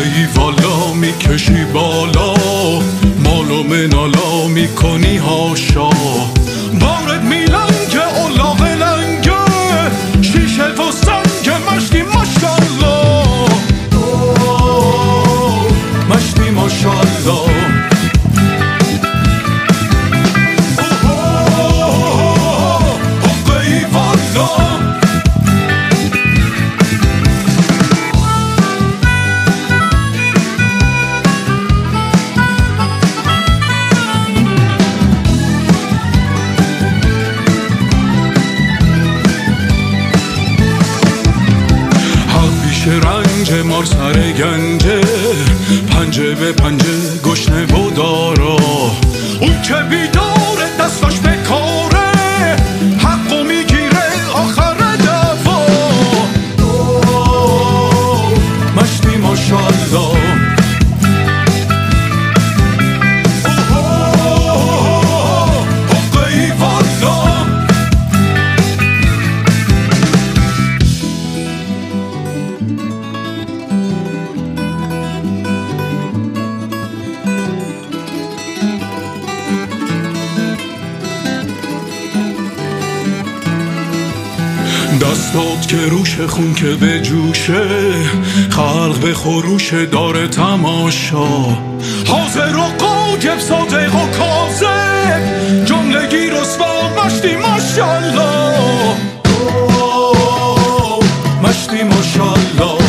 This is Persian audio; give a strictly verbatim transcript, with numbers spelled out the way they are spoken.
ای والا میکشی بالا، مال و منالا میکنی هاشا. بارد میلنگه اولاغ لنگه، شیشه و سنگ مشتی ماشالله، مشتی ماشالله. رنج مار سر گنجه، پنجه به پنجه گشنه و دارا. اون که بیداره دستاش به کاره، حقو میگیره آخر دوا. مشتی ماشالله. دستات که روش خون که به جوشه، خلق به خروش داره تماشا. حاضر و قاجب صادق و کاذب، جملگی رسوا مشتی ماشالله، مشتی ماشالله.